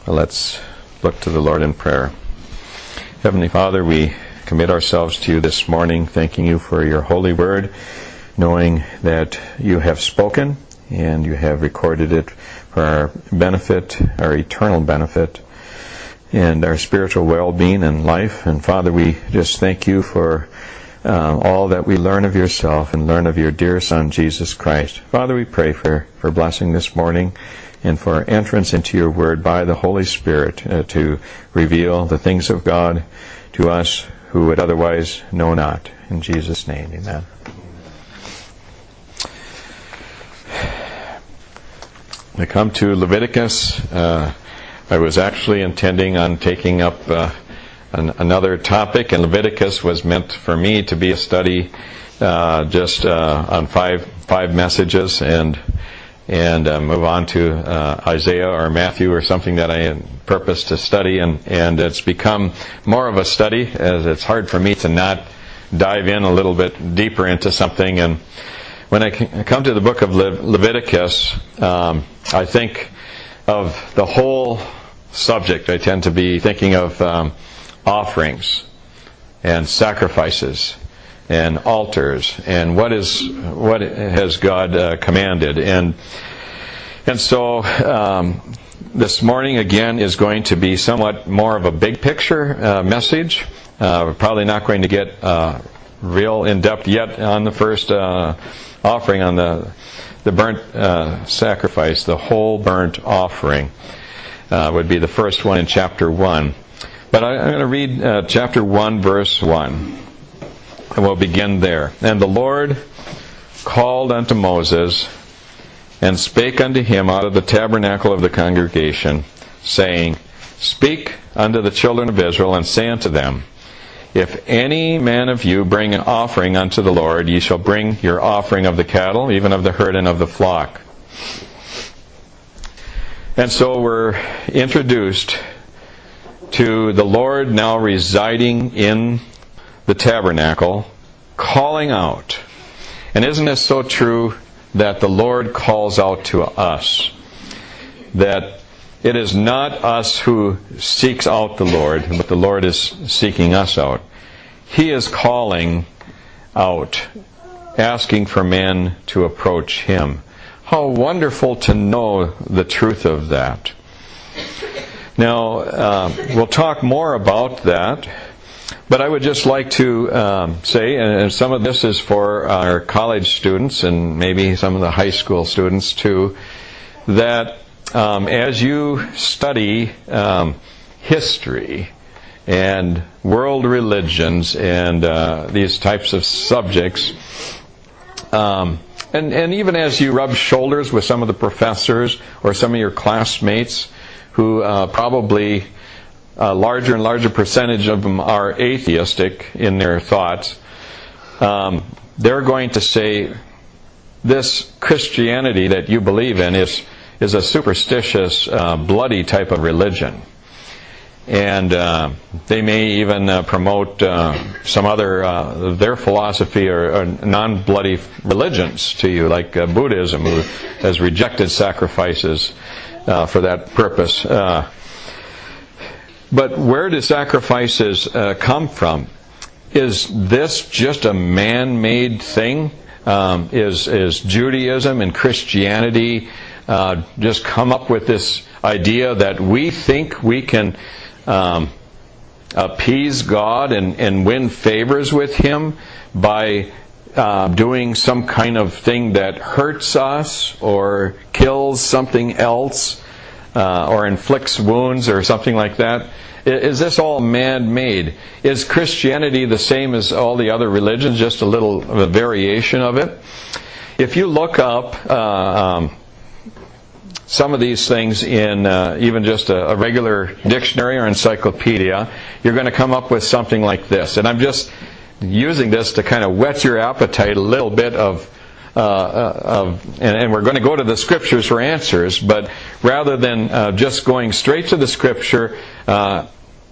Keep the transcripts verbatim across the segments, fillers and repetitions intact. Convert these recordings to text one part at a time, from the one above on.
Let's look to the Lord in prayer. Heavenly Father, we commit ourselves to you this morning, thanking you for your holy word, knowing that you have spoken and you have recorded it for our benefit, our eternal benefit, and our spiritual well-being and life. And Father, we just thank you for uh, all that we learn of yourself and learn of your dear Son, Jesus Christ. Father, we pray for, for blessing this morning and for entrance into your word by the Holy Spirit uh, to reveal the things of God to us who would otherwise know not. In Jesus' name, amen. We come to Leviticus. Uh, I was actually intending on taking up uh, an, another topic, and Leviticus was meant for me to be a study uh, just uh, on five five messages, and and uh, move on to uh, Isaiah or Matthew or something that I had purposed to study, and, and it's become more of a study, as it's hard for me to not dive in a little bit deeper into something. And when I come to the book of Le- Leviticus, um, I think of the whole subject. I tend to be thinking of um, offerings and sacrifices and altars, and what is what has God uh, commanded. And and so um, this morning again is going to be somewhat more of a big picture uh, message. Uh, we're probably not going to get uh, real in depth yet on the first uh, offering, on the the burnt uh, sacrifice, the whole burnt offering uh, would be the first one in chapter one. But I, I'm going to read uh, chapter one, verse one. And we'll begin there. And the Lord called unto Moses, and spake unto him out of the tabernacle of the congregation, saying, Speak unto the children of Israel, and say unto them, If any man of you bring an offering unto the Lord, ye shall bring your offering of the cattle, even of the herd and of the flock. And so we're introduced to the Lord now residing in the tabernacle, calling out. And isn't it so true that the Lord calls out to us? That it is not us who seeks out the Lord, but the Lord is seeking us out. He is calling out, asking for men to approach Him. How wonderful to know the truth of that. Now, uh, we'll talk more about that. But I would just like to um, say, and some of this is for our college students and maybe some of the high school students too, that um, as you study um, history and world religions and uh, these types of subjects, um, and, and even as you rub shoulders with some of the professors or some of your classmates who uh, probably a larger and larger percentage of them are atheistic in their thoughts, um, they're going to say, this Christianity that you believe in is is a superstitious, uh, bloody type of religion. And uh, they may even uh, promote uh, some other, uh, their philosophy or, or non-bloody religions to you, like uh, Buddhism, who has rejected sacrifices uh, for that purpose. Uh, But where do sacrifices uh, come from? Is this just a man-made thing? Um, is, is Judaism and Christianity uh, just come up with this idea that we think we can um, appease God and, and win favors with Him by uh, doing some kind of thing that hurts us or kills something else? Uh, or inflicts wounds or something like that? Is this all man-made? Is Christianity the same as all the other religions, just a little of a variation of it? If you look up uh, um, some of these things in uh, even just a, a regular dictionary or encyclopedia, you're going to come up with something like this. And I'm just using this to kind of whet your appetite a little bit of Uh, uh, of, and, and we're going to go to the Scriptures for answers, but rather than uh, just going straight to the Scripture, uh,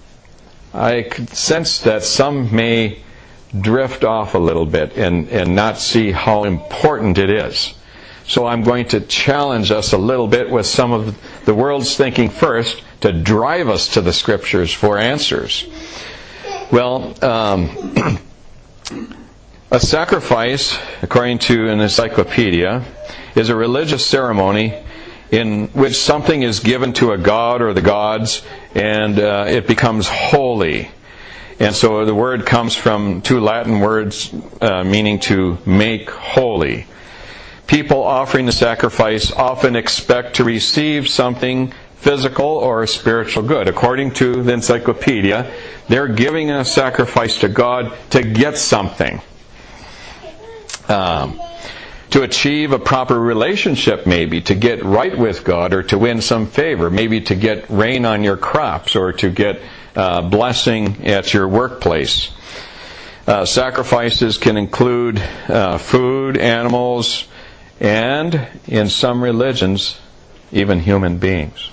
I could sense that some may drift off a little bit and, and not see how important it is. So I'm going to challenge us a little bit with some of the world's thinking first to drive us to the Scriptures for answers. Well, um, a sacrifice, according to an encyclopedia, is a religious ceremony in which something is given to a god or the gods, and uh, it becomes holy. And so the word comes from two Latin words uh, meaning to make holy. People offering the sacrifice often expect to receive something physical or spiritual good. According to the encyclopedia, they're giving a sacrifice to God to get something. Um, to achieve a proper relationship, maybe, to get right with God, or to win some favor, maybe to get rain on your crops, or to get uh, blessing at your workplace. Uh, sacrifices can include uh, food, animals, and, in some religions, even human beings.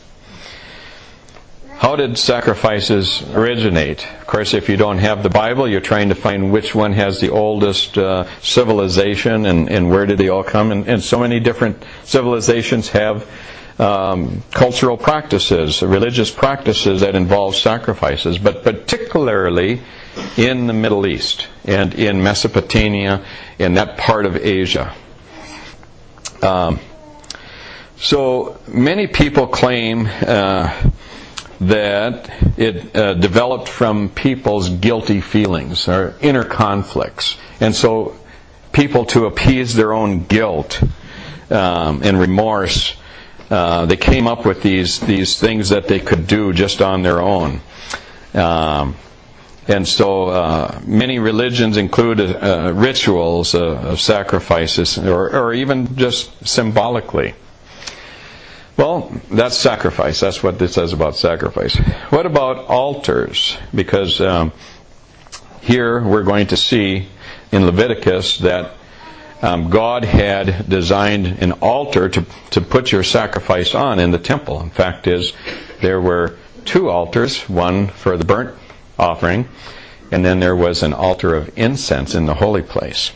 How did sacrifices originate? Of course, if you don't have the Bible, you're trying to find which one has the oldest uh, civilization, and, and where did they all come. And, and so many different civilizations have um, cultural practices, religious practices that involve sacrifices, but particularly in the Middle East and in Mesopotamia, in that part of Asia. Um, so many people claim uh, that it uh, developed from people's guilty feelings or inner conflicts. And so people, to appease their own guilt um, and remorse, uh, they came up with these, these things that they could do just on their own. Um, and so uh, many religions include uh, rituals uh, of sacrifices, or, or even just symbolically. Well, that's sacrifice. That's what this says about sacrifice. What about altars? Because um, here we're going to see in Leviticus that um, God had designed an altar to, to put your sacrifice on in the temple. In fact, is there were two altars, one for the burnt offering, and then there was an altar of incense in the holy place.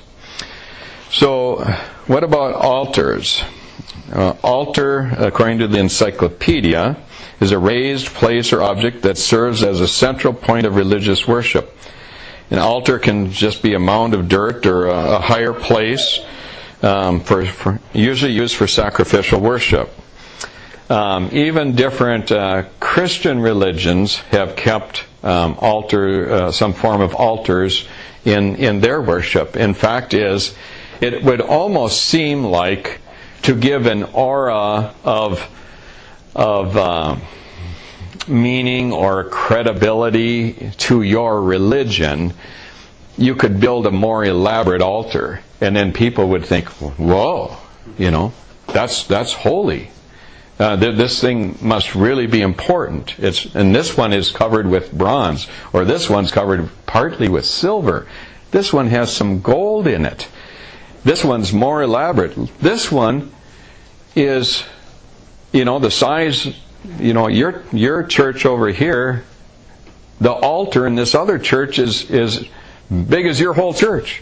So, what about altars? Uh, altar, according to the encyclopedia, is a raised place or object that serves as a central point of religious worship. An altar can just be a mound of dirt or a, a higher place, um, for, for usually used for sacrificial worship. Um, even different uh, Christian religions have kept um, altar, uh, some form of altars in in their worship. In fact, is it would almost seem like, to give an aura of of uh, meaning or credibility to your religion, you could build a more elaborate altar, and then people would think, "Whoa, you know, that's that's holy. Uh, th- this thing must really be important. It's and this one is covered with bronze, or this one's covered partly with silver. This one has some gold in it. This one's more elaborate. This one is, you know, the size, you know, your your church over here, the altar in this other church is is big as your whole church."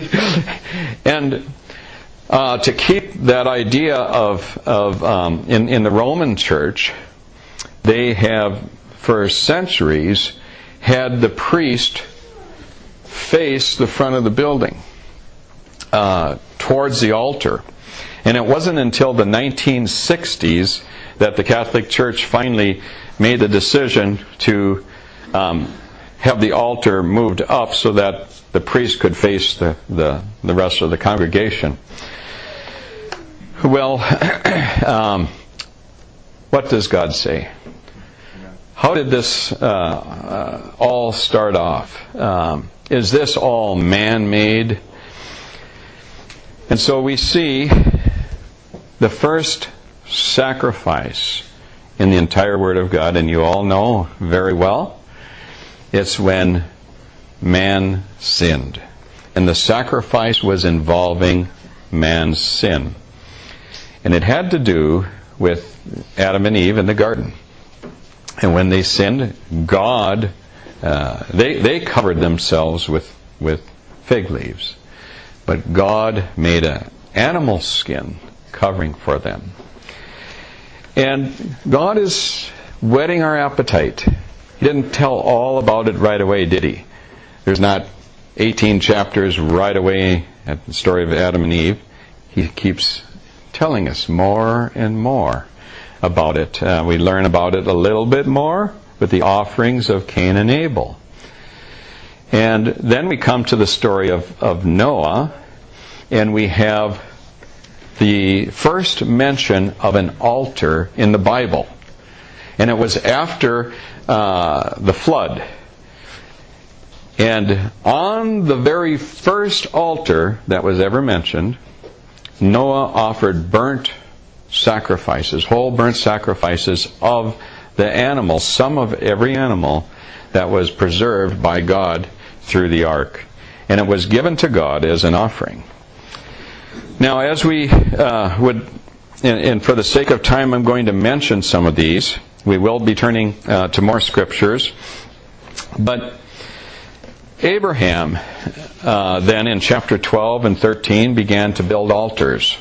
And uh, to keep that idea of of um, in in the Roman Church, they have for centuries had the priest face the front of the building, uh, towards the altar. And it wasn't until the nineteen sixties that the Catholic Church finally made the decision to um, have the altar moved up so that the priest could face the, the, the rest of the congregation. Well, um, what does God say? How did this uh, uh, all start off? Um, is this all man-made? And so we see the first sacrifice in the entire Word of God, and you all know very well, it's when man sinned. And the sacrifice was involving man's sin. And it had to do with Adam and Eve in the garden. And when they sinned, God, uh, they, they covered themselves with, with fig leaves. But God made an animal skin covering for them. And God is whetting our appetite. He didn't tell all about it right away, did he? There's not eighteen chapters right away at the story of Adam and Eve. He keeps telling us more and more about it. Uh, we learn about it a little bit more with the offerings of Cain and Abel. And then we come to the story of, of Noah, and we have the first mention of an altar in the Bible. And it was after uh, the flood. And on the very first altar that was ever mentioned, Noah offered burnt sacrifices, whole burnt sacrifices of the animals, some of every animal that was preserved by God through the ark. And it was given to God as an offering. Now, as we uh, would, and, and for the sake of time, I'm going to mention some of these. We will be turning uh, to more scriptures. But Abraham, uh, then in chapter twelve and thirteen, began to build altars.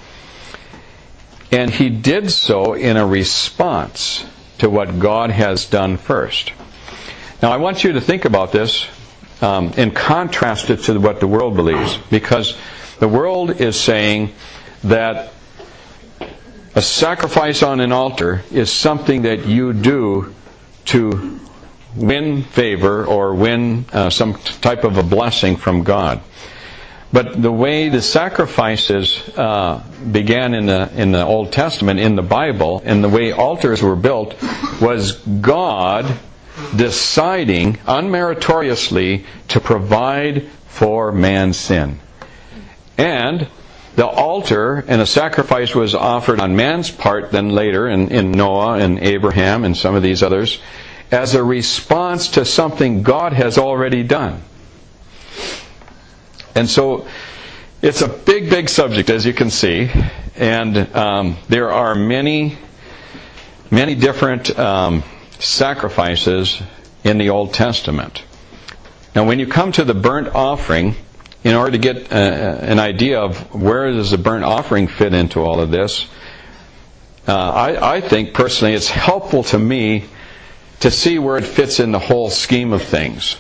And he did so in a response to what God has done first. Now, I want you to think about this um, and contrast it to what the world believes. Because the world is saying that a sacrifice on an altar is something that you do to win favor or win uh, some type of a blessing from God. But the way the sacrifices uh, began in the in the Old Testament, in the Bible, and the way altars were built, was God deciding unmeritoriously to provide for man's sin. And the altar and a sacrifice was offered on man's part then later in, in Noah and Abraham and some of these others as a response to something God has already done. And so it's a big, big subject, as you can see. And um, there are many, many different um, sacrifices in the Old Testament. Now, when you come to the burnt offering, in order to get uh, an idea of where does the burnt offering fit into all of this, uh, I, I think personally it's helpful to me to see where it fits in the whole scheme of things.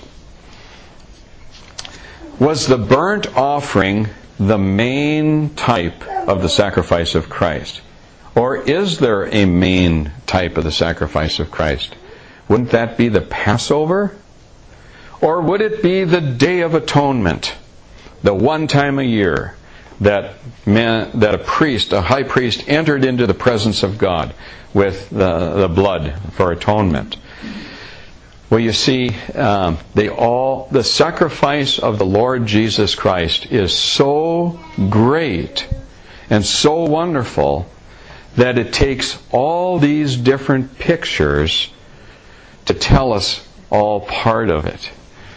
Was the burnt offering the main type of the sacrifice of Christ? Or is there a main type of the sacrifice of Christ? Wouldn't that be the Passover? Or would it be the Day of Atonement? The one time a year that man, that a priest, a high priest, entered into the presence of God with the, the blood for atonement. Well, you see, um, they all the sacrifice of the Lord Jesus Christ is so great and so wonderful that it takes all these different pictures to tell us all part of it.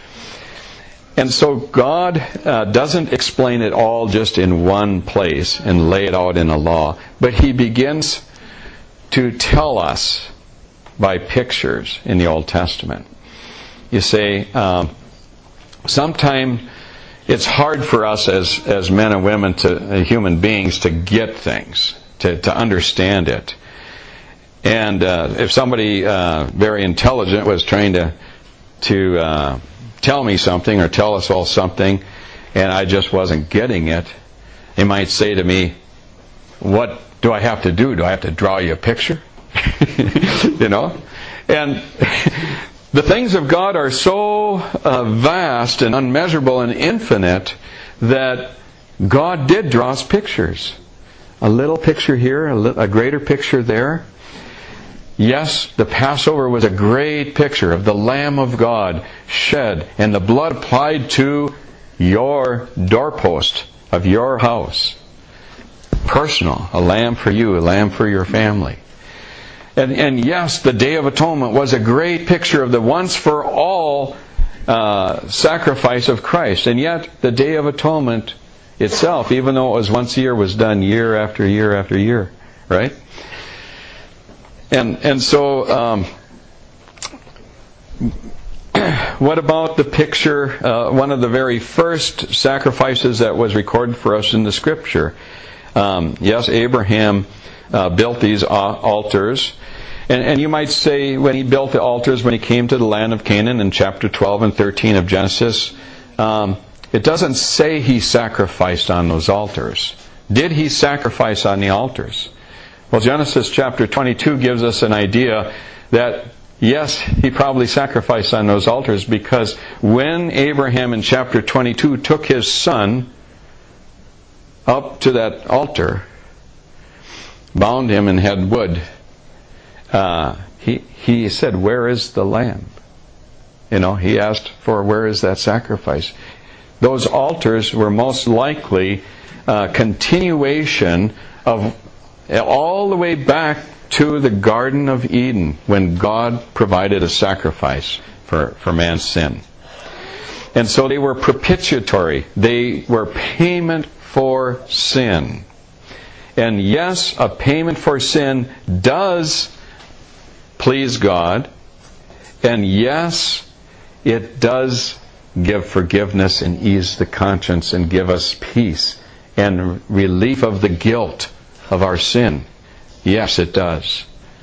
And so God uh, doesn't explain it all just in one place and lay it out in a law, but He begins to tell us by pictures in the Old Testament. You say, um, sometimes it's hard for us as, as men and women, to uh, human beings, to get things, to, to understand it. And uh, if somebody uh, very intelligent was trying to to uh, tell me something or tell us all something, and I just wasn't getting it, they might say to me, "What do I have to do? Do I have to draw you a picture?" You know? And the things of God are so uh, vast and unmeasurable and infinite that God did draw us pictures. A little picture here, a, li- a greater picture there. Yes, the Passover was a great picture of the Lamb of God shed and the blood applied to your doorpost of your house. Personal, a lamb for you, a lamb for your family. And, and yes, the Day of Atonement was a great picture of the once-for-all uh, sacrifice of Christ. And yet, the Day of Atonement itself, even though it was once a year, was done year after year after year. Right? And and so, um, what about the picture, uh, one of the very first sacrifices that was recorded for us in the Scripture? Um, yes, Abraham uh, built these altars. And, and you might say, when he built the altars, when he came to the land of Canaan in chapter twelve and thirteen of Genesis, um, it doesn't say he sacrificed on those altars. Did he sacrifice on the altars? Well, Genesis chapter twenty-two gives us an idea that, yes, he probably sacrificed on those altars, because when Abraham in chapter twenty-two took his son up to that altar, bound him and had wood, uh, he, he said, "Where is the lamb?" You know, he asked for, where is that sacrifice? Those altars were most likely a continuation of all the way back to the Garden of Eden, when God provided a sacrifice for, for man's sin. And so they were propitiatory. They were payment for sin. And yes, a payment for sin does please God. And yes, it does give forgiveness and ease the conscience and give us peace and relief of the guilt of our sin. Yes, it does.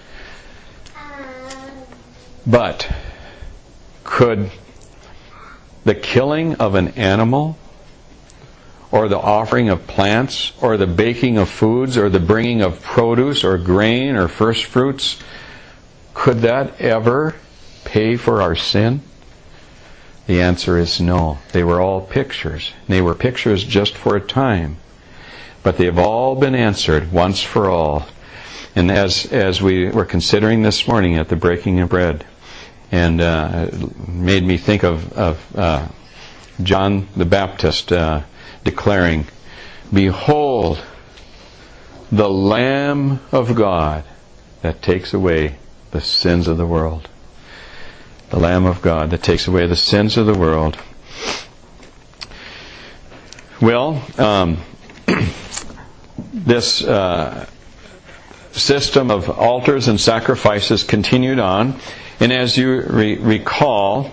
But could the killing of an animal, or the offering of plants, or the baking of foods, or the bringing of produce or grain or first fruits, could that ever pay for our sin? The answer is no. They were all pictures. They were pictures just for a time. But they have all been answered once for all. And as as we were considering this morning at the breaking of bread, and uh, it made me think of, of uh, John the Baptist uh, declaring, "Behold, the Lamb of God that takes away the sins of the world." The Lamb of God that takes away the sins of the world. Well, um, this uh, system of altars and sacrifices continued on. And as you re- recall,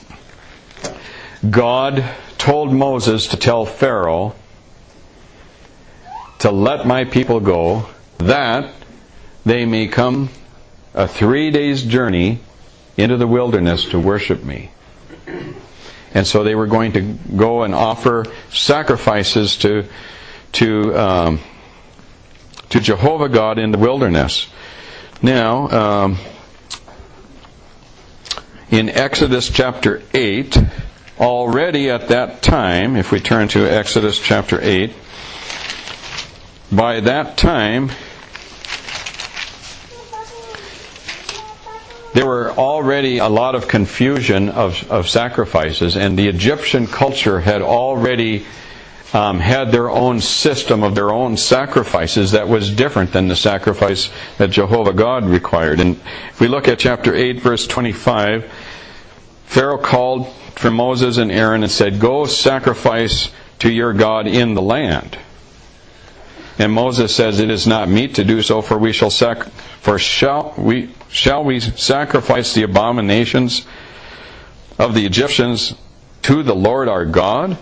God told Moses to tell Pharaoh to let my people go, that they may come a three days journey into the wilderness to worship me. And so they were going to go and offer sacrifices to to um, to Jehovah God in the wilderness. Now, um, in Exodus chapter eight, already at that time, if we turn to Exodus chapter eight, by that time, there were already a lot of confusion of, of sacrifices, and the Egyptian culture had already um, had their own system of their own sacrifices that was different than the sacrifice that Jehovah God required. And if we look at chapter eight, verse twenty-five, Pharaoh called for Moses and Aaron and said, "Go sacrifice to your God in the land." And Moses says, "It is not meet to do so, for we shall sac- for shall we shall we sacrifice the abominations of the Egyptians to the Lord our God?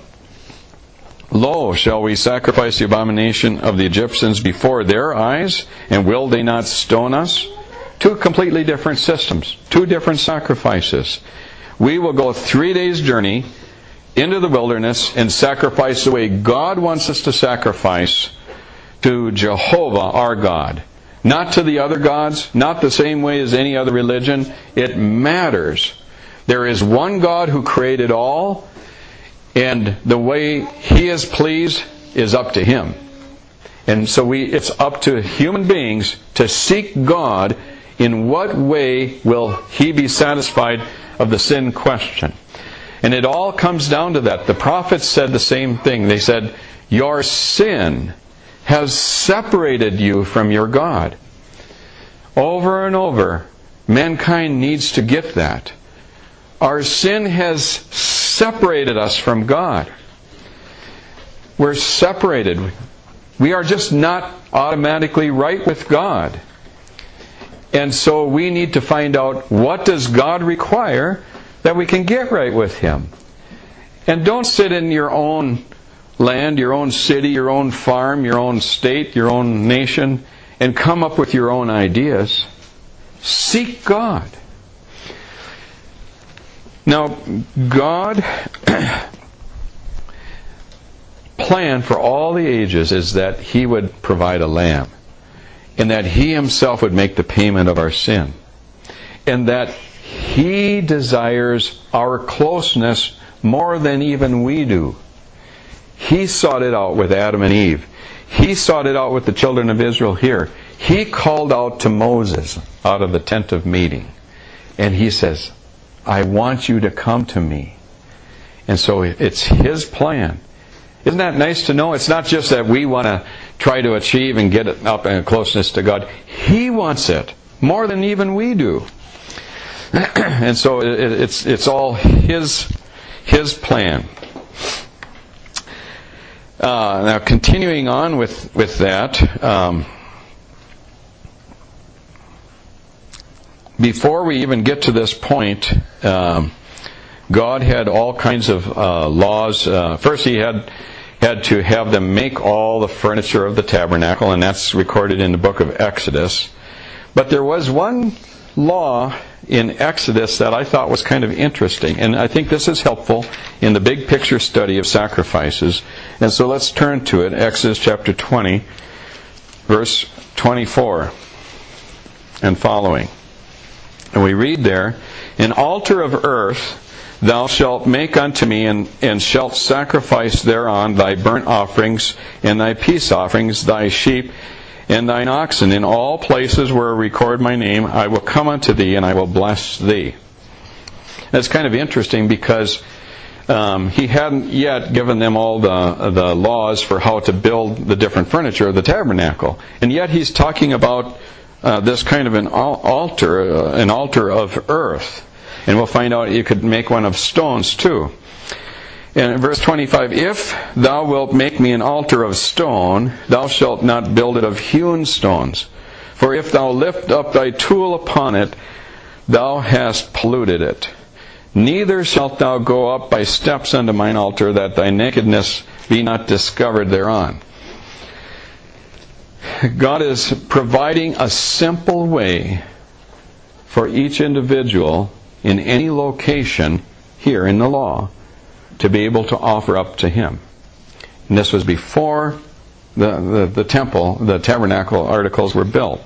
Lo, shall we sacrifice the abomination of the Egyptians before their eyes, and will they not stone us?" Two completely different systems, two different sacrifices. We will go three days' journey into the wilderness and sacrifice the way God wants us to sacrifice, to Jehovah our God. Not to the other gods, not the same way as any other religion. It matters. There is one God who created all, and the way He is pleased is up to Him. And so we it's up to human beings to seek God. In what way will He be satisfied of the sin question? And it all comes down to that. The prophets said the same thing. They said, "Your sin has separated you from your God." Over and over, mankind needs to get that. Our sin has separated us from God. We're separated. We are just not automatically right with God. And so we need to find out, what does God require that we can get right with Him? And don't sit in your own land, your own city, your own farm, your own state, your own nation, and come up with your own ideas. Seek God. Now, God plan for all the ages is that He would provide a lamb, and that He Himself would make the payment of our sin, and that He desires our closeness more than even we do. He sought it out with Adam and Eve. He sought it out with the children of Israel here. He called out to Moses out of the tent of meeting, and He says, I want you to come to me. And so it's His plan. Isn't that nice to know? It's not just that we want to try to achieve and get up in closeness to God. He wants it more than even we do. And so it's it's all His His plan. Uh, now, continuing on with with that, um, before we even get to this point, um, God had all kinds of uh, laws. Uh, first, He had had to have them make all the furniture of the tabernacle, and that's recorded in the book of Exodus. But there was one law in Exodus that I thought was kind of interesting, and I think this is helpful in the big picture study of sacrifices. And so let's turn to it, Exodus chapter twenty, verse twenty-four and following. And we read there, An altar of earth thou shalt make unto me, and, and shalt sacrifice thereon thy burnt offerings, and thy peace offerings, thy sheep, and thine oxen. In all places where I record my name, I will come unto thee, and I will bless thee. That's kind of interesting because um, he hadn't yet given them all the, the laws for how to build the different furniture of the tabernacle. And yet he's talking about uh, this kind of an altar, uh, an altar of earth. And we'll find out you could make one of stones too. And in verse twenty-five, If thou wilt make me an altar of stone, thou shalt not build it of hewn stones. For if thou lift up thy tool upon it, thou hast polluted it. Neither shalt thou go up by steps unto mine altar, that thy nakedness be not discovered thereon. God is providing a simple way for each individual in any location here in the law to be able to offer up to Him. And this was before the, the, the temple, the tabernacle articles were built.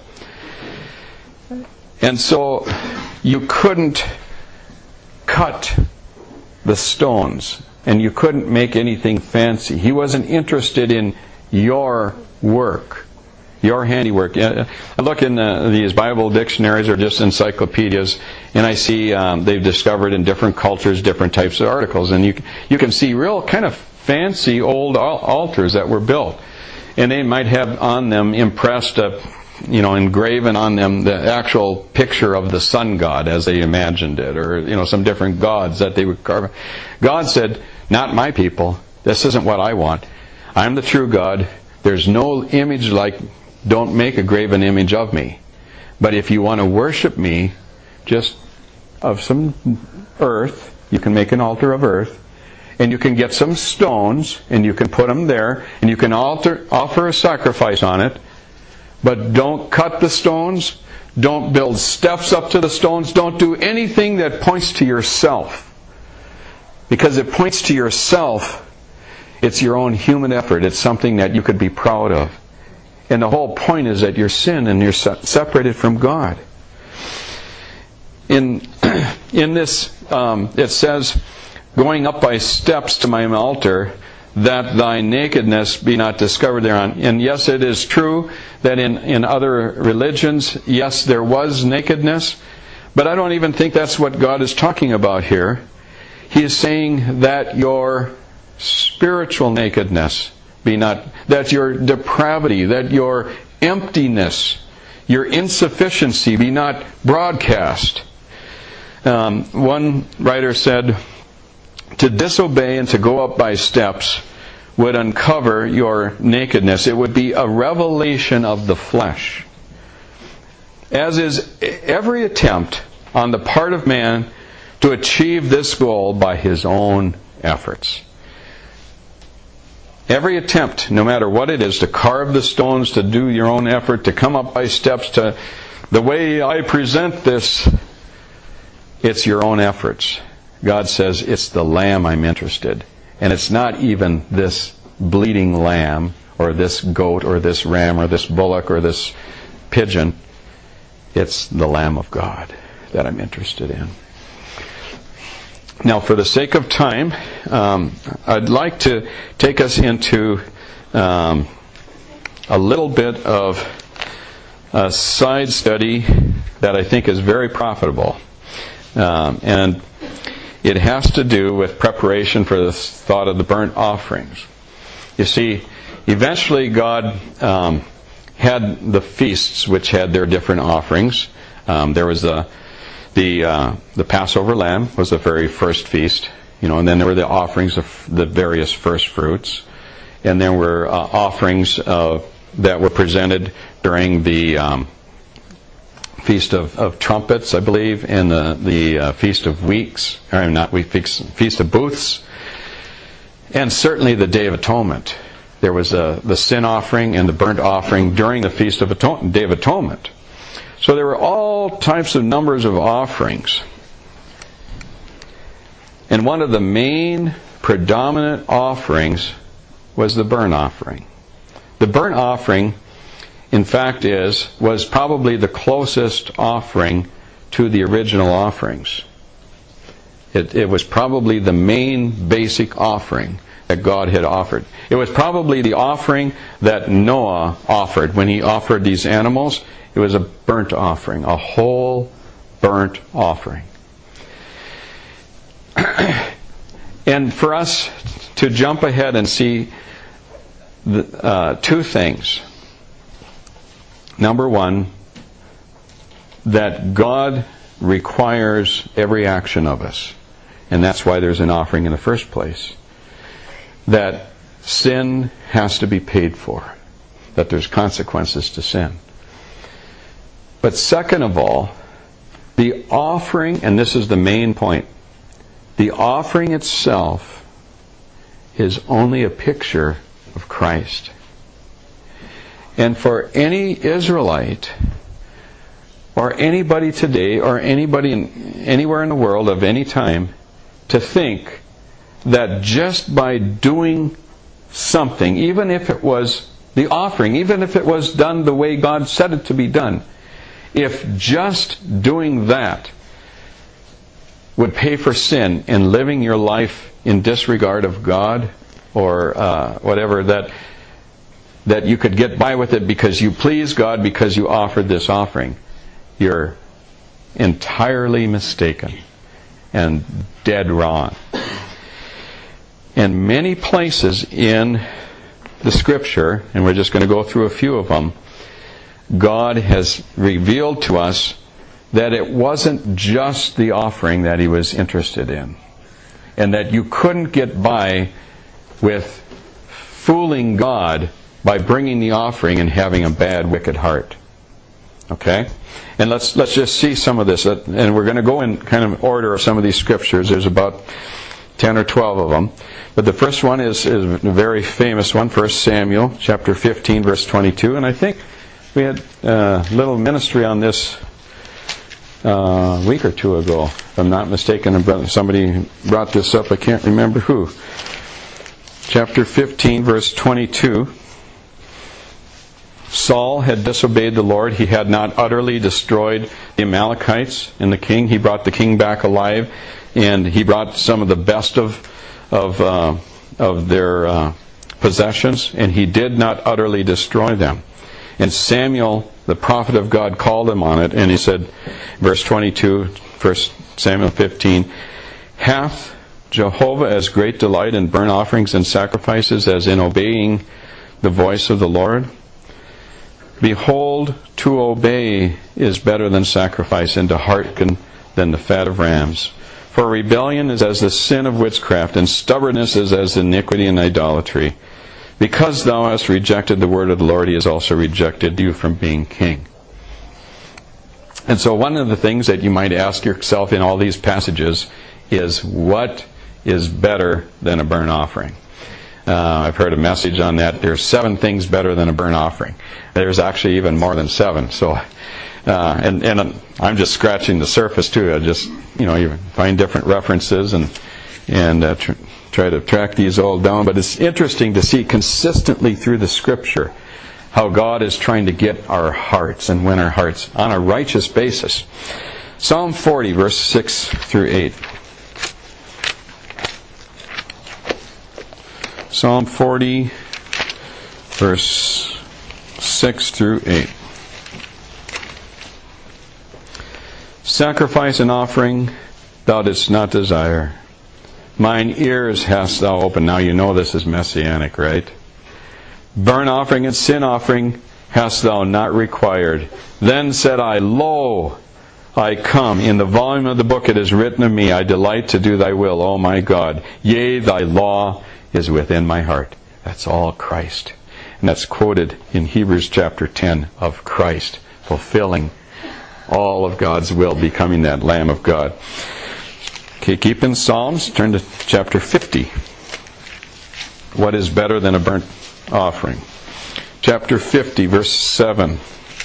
And so you couldn't cut the stones, and you couldn't make anything fancy. He wasn't interested in your work, your handiwork. I look in the, these Bible dictionaries or just encyclopedias, and I see um, they've discovered in different cultures different types of articles, and you you can see real kind of fancy old altars that were built, and they might have on them impressed a, you know, engraven on them the actual picture of the sun god as they imagined it, or you know, some different gods that they would carve. God said, "Not my people. This isn't what I want. I'm the true God. There's no image like. Don't make a graven image of me. But if you want to worship me, just of some earth, you can make an altar of earth, and you can get some stones, and you can put them there, and you can alter, offer a sacrifice on it. But don't cut the stones. Don't build steps up to the stones. Don't do anything that points to yourself. Because it points to yourself, it's your own human effort. It's something that you could be proud of. And the whole point is that you're sin and you're separated from God. In in this, um, it says, going up by steps to my altar, that thy nakedness be not discovered thereon. And yes, it is true that in, in other religions, yes, there was nakedness. But I don't even think that's what God is talking about here. He is saying that your spiritual nakedness be not, that your depravity, that your emptiness, your insufficiency be not broadcast. Um, one writer said, to disobey and to go up by steps would uncover your nakedness. It would be a revelation of the flesh. As is every attempt on the part of man to achieve this goal by his own efforts. Every attempt, no matter what it is, to carve the stones, to do your own effort, to come up by steps, to the way I present this, it's your own efforts. God says, it's the lamb I'm interested. And it's not even this bleeding lamb, or this goat, or this ram, or this bullock, or this pigeon. It's the Lamb of God that I'm interested in. Now, for the sake of time, um, I'd like to take us into um, a little bit of a side study that I think is very profitable. Um, and it has to do with preparation for the thought of the burnt offerings. You see, eventually God um, had the feasts which had their different offerings. Um, there was the the uh, the Passover lamb was the very first feast, you know, and then there were the offerings of the various first fruits, and there were uh, offerings uh, that were presented during the um, Feast of, of Trumpets, I believe, and the the uh, Feast of Weeks, or not Week Feast, Feast of Booths, and certainly the Day of Atonement. There was a, the sin offering and the burnt offering during the Feast of Atonement, Day of Atonement. So there were all types of numbers of offerings. And one of the main predominant offerings was the burnt offering. The burnt offering, in fact, is was probably the closest offering to the original offerings. It, it was probably the main basic offering that God had offered. It was probably the offering that Noah offered when he offered these animals. It was a burnt offering, a whole burnt offering. And for us to jump ahead and see the, uh, two things. Number one, that God requires every action of us. And that's why there's an offering in the first place. That sin has to be paid for. That there's consequences to sin. But second of all, the offering, and this is the main point, the offering itself is only a picture of Christ. And for any Israelite, or anybody today, or anybody in, anywhere in the world of any time, to think that just by doing something, even if it was the offering, even if it was done the way God said it to be done, if just doing that would pay for sin and living your life in disregard of God, or uh, whatever, that that you could get by with it because you please God because you offered this offering, you're entirely mistaken and dead wrong. In many places in the Scripture, and we're just going to go through a few of them, God has revealed to us that it wasn't just the offering that He was interested in, and that you couldn't get by with fooling God by bringing the offering and having a bad, wicked heart. Okay? And let's let's just see some of this. And we're going to go in kind of order of some of these scriptures. There's about ten or twelve of them. But the first one is, is a very famous one, First Samuel chapter fifteen, verse twenty-two. And I think we had a little ministry on this uh, a week or two ago, if I'm not mistaken. Somebody brought this up. I can't remember who. Chapter fifteen, verse twenty-two. Saul had disobeyed the Lord. He had not utterly destroyed the Amalekites and the king. He brought the king back alive, and he brought some of the best of of uh, of their uh, possessions, and he did not utterly destroy them. And Samuel, the prophet of God, called him on it, and he said, verse twenty-two, First Samuel fifteen, hath Jehovah as great delight in burnt offerings and sacrifices as in obeying the voice of the Lord? Behold, to obey is better than sacrifice, and to hearken than the fat of rams. For rebellion is as the sin of witchcraft, and stubbornness is as iniquity and idolatry. Because thou hast rejected the word of the Lord, He has also rejected you from being king. And so one of the things that you might ask yourself in all these passages is, what is better than a burnt offering? Uh, I've heard a message on that. There's seven things better than a burnt offering. There's actually even more than seven. So Uh, and, and I'm just scratching the surface too. I just, you know, you find different references and and uh, tr- try to track these all down. But it's interesting to see consistently through the Scripture how God is trying to get our hearts and win our hearts on a righteous basis. Psalm forty, verse six through eight. Psalm forty, verse six through eight. Sacrifice and offering thou didst not desire. Mine ears hast thou opened. Now you know this is messianic, right? Burnt offering and sin offering hast thou not required. Then said I, Lo, I come. In the volume of the book it is written of me, I delight to do thy will, O my God. Yea, thy law is within my heart. That's all Christ. And that's quoted in Hebrews chapter ten of Christ, fulfilling all of God's will, becoming that Lamb of God. Okay, keep in Psalms. Turn to chapter fifty. What is better than a burnt offering? Chapter fifty, verse seven.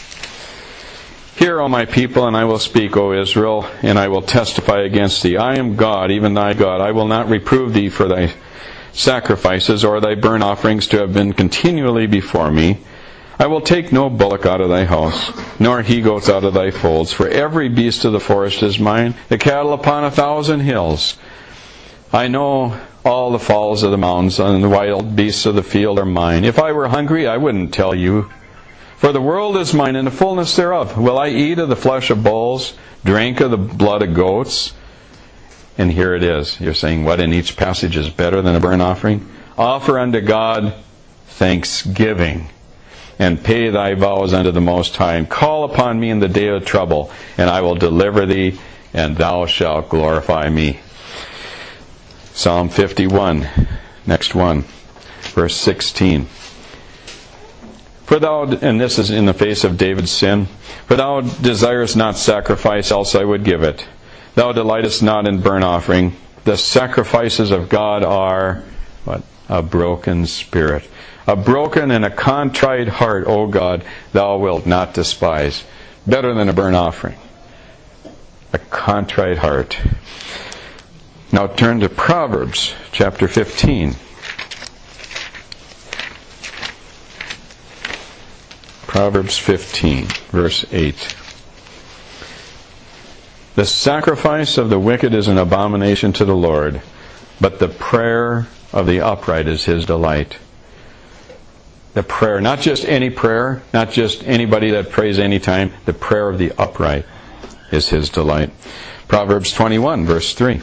Hear, O my people, and I will speak, O Israel, and I will testify against thee. I am God, even thy God. I will not reprove thee for thy sacrifices or thy burnt offerings to have been continually before me. I will take no bullock out of thy house, nor he-goats out of thy folds. For every beast of the forest is mine, the cattle upon a thousand hills. I know all the fowls of the mountains, and the wild beasts of the field are mine. If I were hungry, I wouldn't tell you. For the world is mine, and the fullness thereof. Will I eat of the flesh of bulls, drink of the blood of goats? And here it is. You're saying, what in each passage is better than a burnt offering? Offer unto God thanksgiving, and pay thy vows unto the Most High, and call upon me in the day of trouble, and I will deliver thee, and thou shalt glorify me. Psalm fifty-one, next one, verse sixteen. For thou, and this is in the face of David's sin, for thou desirest not sacrifice, else I would give it. Thou delightest not in burnt offering. The sacrifices of God are what? A broken spirit. A broken and a contrite heart, O God, thou wilt not despise. Better than a burnt offering. A contrite heart. Now turn to Proverbs chapter fifteen. Proverbs fifteen, verse eight. The sacrifice of the wicked is an abomination to the Lord, but the prayer of the upright is his delight. The prayer, not just any prayer, not just anybody that prays anytime, the prayer of the upright is his delight. Proverbs twenty-one, verse three.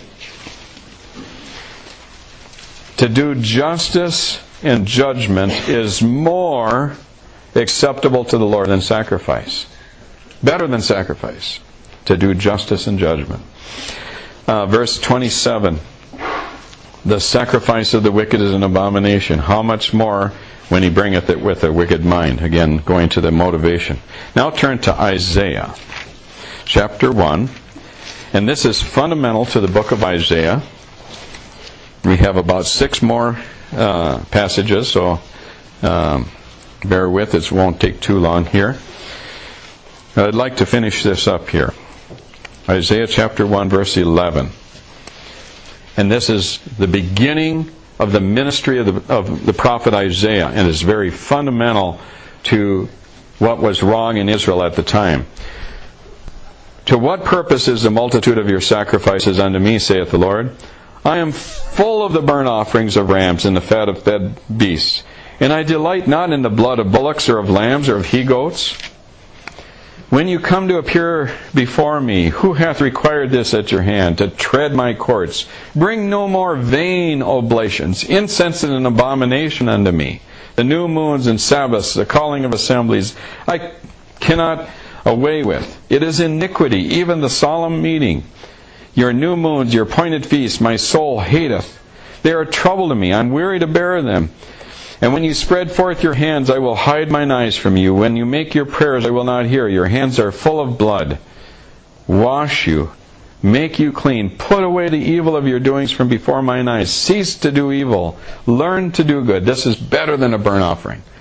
To do justice and judgment is more acceptable to the Lord than sacrifice. Better than sacrifice. To do justice and judgment. Uh, verse twenty-seven. The sacrifice of the wicked is an abomination. How much more when he bringeth it with a wicked mind? Again, going to the motivation. Now turn to Isaiah chapter one. And this is fundamental to the book of Isaiah. We have about six more uh, passages, so um, bear with. It won't take too long here. I'd like to finish this up here. Isaiah chapter one, verse eleven. And this is the beginning of the ministry of the, of the prophet Isaiah, and is very fundamental to what was wrong in Israel at the time. To what purpose is the multitude of your sacrifices unto me, saith the Lord? I am full of the burnt offerings of rams and the fat of fed beasts, and I delight not in the blood of bullocks or of lambs or of he-goats. When you come to appear before me, who hath required this at your hand, to tread my courts? Bring no more vain oblations. Incense is an abomination unto me. The new moons and Sabbaths, the calling of assemblies, I cannot away with. It is iniquity, even the solemn meeting. Your new moons, your appointed feasts, my soul hateth. They are trouble to me. I am weary to bear them. And when you spread forth your hands, I will hide mine eyes from you. When you make your prayers, I will not hear. Your hands are full of blood. Wash you, make you clean. Put away the evil of your doings from before mine eyes. Cease to do evil. Learn to do good. This is better than a burnt offering.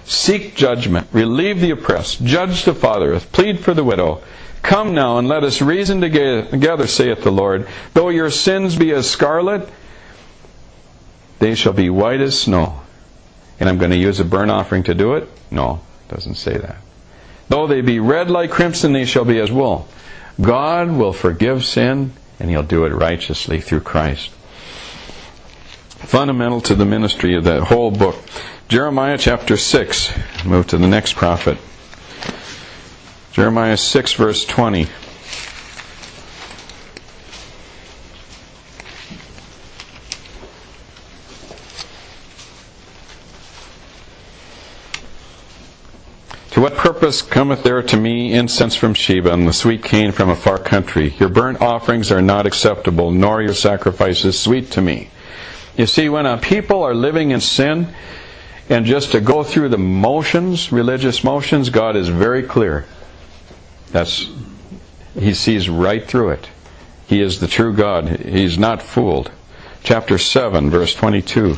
Seek judgment, relieve the oppressed, judge the fatherless, plead for the widow. Come now and let us reason together, saith the Lord. Though your sins be as scarlet, they shall be white as snow. And I'm going to use a burnt offering to do it? No, it doesn't say that. Though they be red like crimson, they shall be as wool. God will forgive sin, and He'll do it righteously through Christ. Fundamental to the ministry of that whole book. Jeremiah chapter six. Move to the next prophet. Jeremiah six, verse twenty. To what purpose cometh there to me incense from Sheba, and the sweet cane from a far country? Your burnt offerings are not acceptable, nor your sacrifices sweet to me. You see, when a people are living in sin, and just to go through the motions, religious motions, God is very clear. That's, He sees right through it. He is the true God. He's not fooled. Chapter seven, verse twenty-two.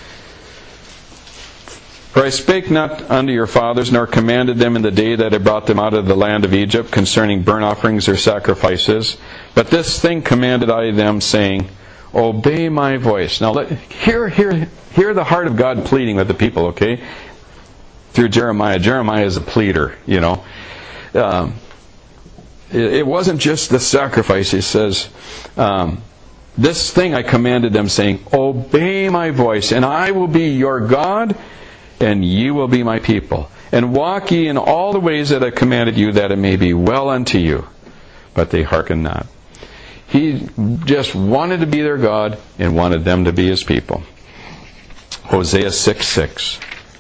For I spake not unto your fathers, nor commanded them in the day that I brought them out of the land of Egypt, concerning burnt offerings or sacrifices. But this thing commanded I them, saying, Obey my voice. Now, let, hear, hear, hear the heart of God pleading with the people, okay? Through Jeremiah. Jeremiah is a pleader, you know. Um, it, it wasn't just the sacrifice. He says, um, this thing I commanded them, saying, Obey my voice, and I will be your God, and ye will be my people. And walk ye in all the ways that I commanded you, that it may be well unto you. But they hearkened not. He just wanted to be their God and wanted them to be His people. Hosea six six.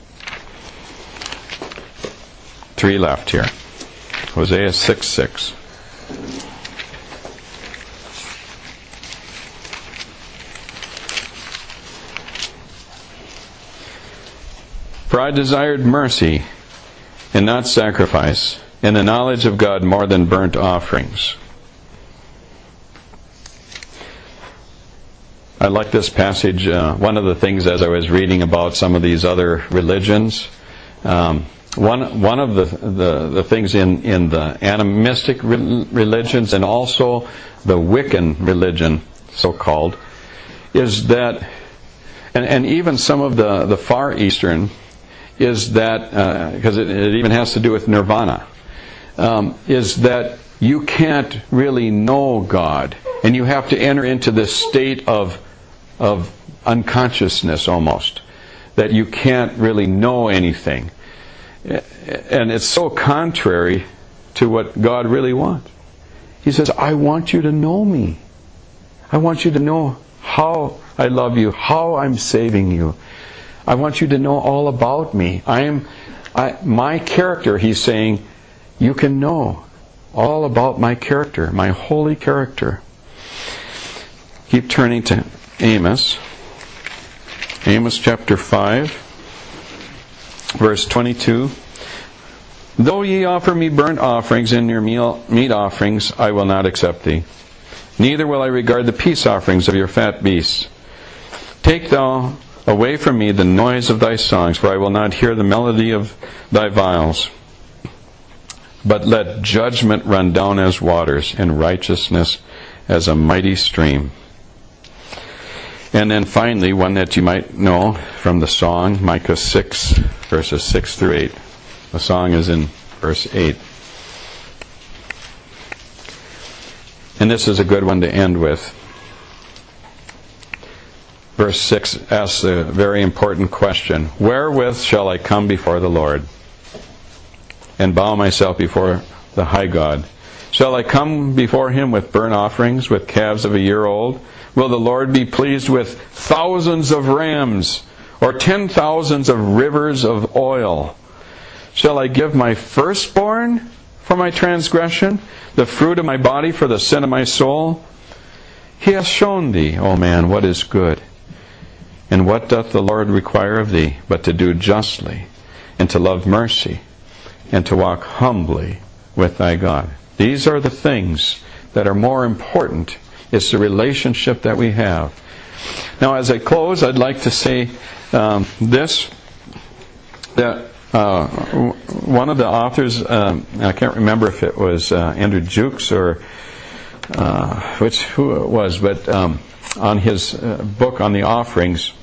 Three left here. Hosea six six. For I desired mercy and not sacrifice, and the knowledge of God more than burnt offerings. I like this passage. Uh, one of the things as I was reading about some of these other religions, um, one one of the, the, the things in, in the animistic re- religions and also the Wiccan religion, so-called, is that, and, and even some of the, the Far Eastern, is that, because uh, it, it even has to do with nirvana, um, is that you can't really know God, and you have to enter into this state of of unconsciousness almost, that you can't really know anything. And it's so contrary to what God really wants. He says, I want you to know me. I want you to know how I love you, how I'm saving you. I want you to know all about me. I am, I, my character, He's saying, you can know all about my character, my holy character. Keep turning to Amos. Amos chapter five, verse twenty-two. Though ye offer me burnt offerings and your meal, meat offerings, I will not accept thee. Neither will I regard the peace offerings of your fat beasts. Take thou away from me the noise of thy songs, for I will not hear the melody of thy viols. But let judgment run down as waters, and righteousness as a mighty stream. And then finally, one that you might know from the song, Micah six, verses six through eight. The song is in verse eight. And this is a good one to end with. Verse six asks a very important question. Wherewith shall I come before the Lord, and bow myself before the high God? Shall I come before Him with burnt offerings, with calves of a year old? Will the Lord be pleased with thousands of rams, or ten thousands of rivers of oil? Shall I give my firstborn for my transgression, the fruit of my body for the sin of my soul? He hath shown thee, O man, what is good. And what doth the Lord require of thee, but to do justly, and to love mercy, and to walk humbly with thy God? These are the things that are more important. It's the relationship that we have. Now, as I close, I'd like to say um, this, that Uh, one of the authors, um, I can't remember if it was uh, Andrew Jukes or uh, which who it was, but um, on his uh, book on the offerings,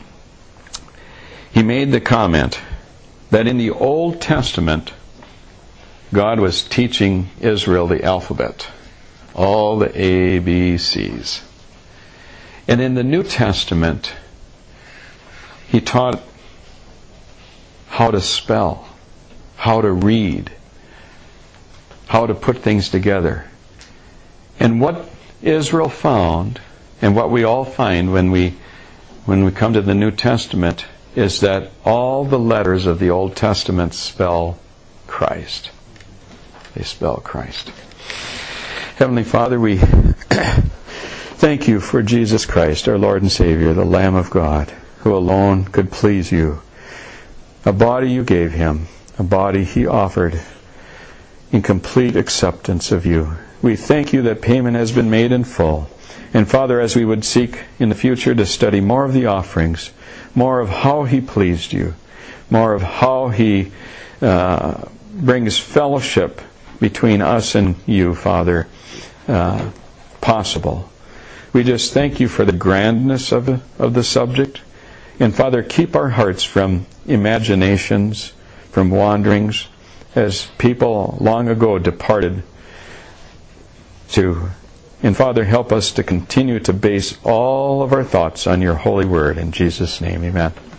he made the comment that in the Old Testament, God was teaching Israel the alphabet, all the A B Cs. And in the New Testament, He taught how to spell, how to read, how to put things together. And what Israel found, and what we all find when we when we come to the New Testament, is that all the letters of the Old Testament spell Christ. They spell Christ. Heavenly Father, we thank you for Jesus Christ, our Lord and Savior, the Lamb of God, who alone could please you. A body you gave him, a body he offered in complete acceptance of you. We thank you that payment has been made in full. And Father, as we would seek in the future to study more of the offerings, more of how he pleased you, more of how he uh, brings fellowship between us and you, Father, uh, possible. We just thank you for the grandness of the, of the subject. And Father, keep our hearts from imaginations, from wanderings, as people long ago departed to. And Father, help us to continue to base all of our thoughts on your holy word. In Jesus' name, amen.